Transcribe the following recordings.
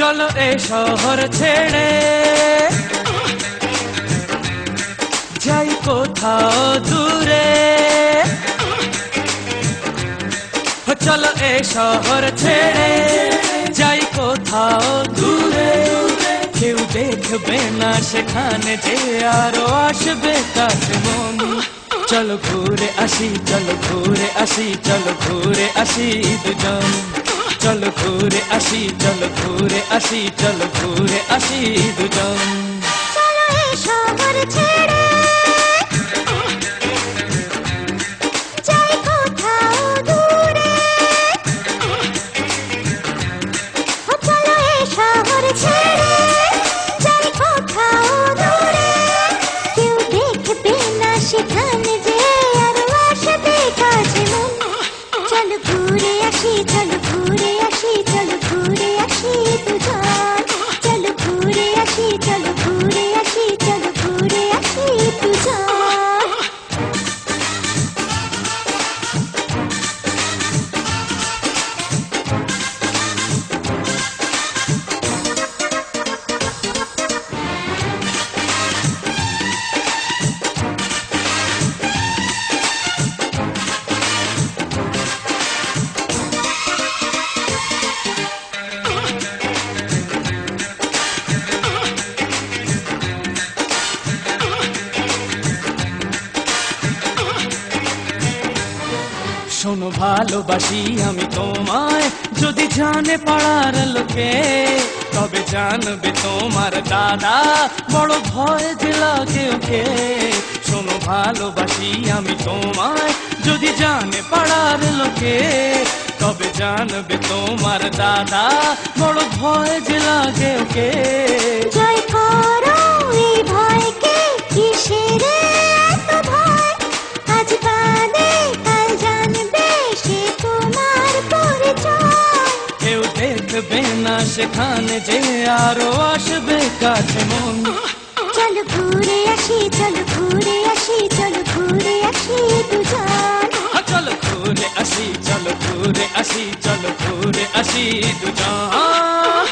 চলো এ শহর ছেড়ে যাই কোথাও দূরে। চলো এ শহর ছেড়ে যাই কোথাও দূরে। কেউ দেখবে না সেখানে যে আরো আসবে কাছে মন। চলো ঘুরে আসি, চলো ঘুরে আসি, চলো ঘুরে আসি দুজন। চলো ঘুরে আসি, চলো ঘুরে আসি, চলো ঘুরে আসি দুজন। চলো এ শহর ছেড়ে যাই কোথাও দূরে। চলো এ শহর ছেড়ে যাই কোথাও দূরে। কেউ দেখবে না সেখানে যে আরো আসবে কাছে মন। চলো ঘুরে আসি, চলো ঘুরে আসি, চলো ঘুরে আসি দুজন। চলো ঘুরে আসি, চলো ঘুরে আসি, চলো ঘুরে আসি দুজন। শোনো ভালোবাসি আমি তোমায়, যদি জানে পাড়ার লোকে তবে জানবে তোমার দাদা বড় ভয় যে লাগে ওকে। শোনো ভালোবাসি আমি তোমায়, যদি জানে পাড়ার লোকে তবে জানবে তোমার দাদা বড় ভয় যে লাগে ওকে। জয় করো এই ভয়কে, কিসের এত ভয়? আজ বাদে কাল জানবে সে তোমার পরিচয়। কেউ দেখবে না সেখানে যে আরো আসবে কাছে মন। চলো ঘুরে আসি, চলো ঘুরে আসি, চলো ঘুরে আসি দুজন। চলো ঘুরে আসি, চলো ঘুরে আসি, চলো ঘুরে আসি দুজন।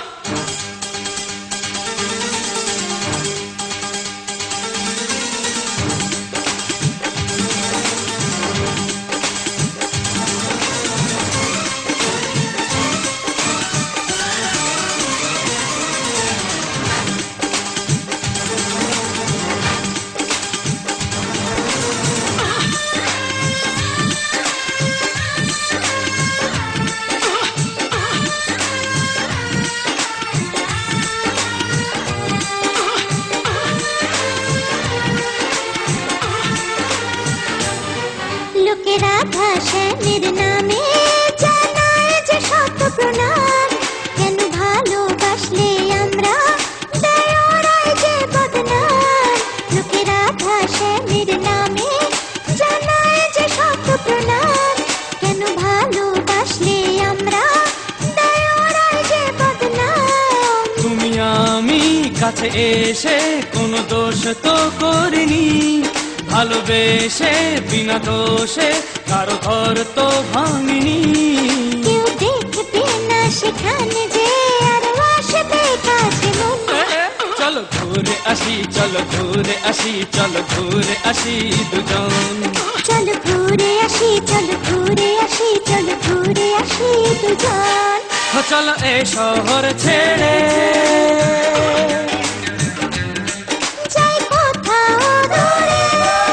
লোকেরা ভাষণের নামে জানায় যে শত প্রণাম। কেন ভালোবাসলে আমরা দেয় ওরাই যে বদনাম। লোকেরা ভাষণের নামে জানায় যে শত প্রণাম। কেন ভালোবাসলে আমরা দেয় ওরাই যে বদনাম। তুমি আমি কাছে এসে কোনো দোষ তো করিনি, ভালোবেসে বিনা দোষে কারো ঘর তো ভাঙিনি। কেউ দেখবে না সেখানে যে আরো আসবে কাছে মন। চলো ঘুরে আসি, চলো ঘুরে আসি, চলো ঘুরে আসি দুজন। চলো ঘুরে আসি, চলো ঘুরে আসি, চলো ঘুরে আসি দুজন। চলো এ শহর ছেড়ে যাই কোথাও দূরে।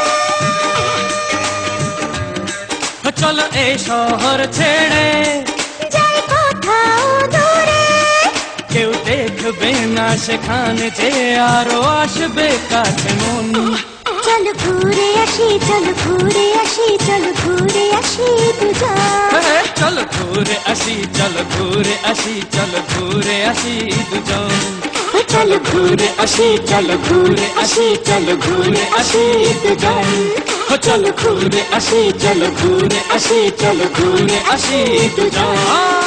চলো এ শহর ছেড়ে যাই কোথাও দূরে। কেউ দেখবে না সেখানে যে আরো আসবে কাছে মন। চলো ঘুরে আসি, চলো ঘুরে আসি, চলো ঘুরে আসি দুজন। চলো ঘুরে আসি, চলো ঘুরে আসি, চলো ঘুরে আসি দুজন। চলো ঘুরে আসি, চলো ঘুরে আসি, চলো ঘুরে আসি দুজন। চলো ঘুরে আসি, চলো ঘুরে আসি, চলো ঘুরে আসি দুজন।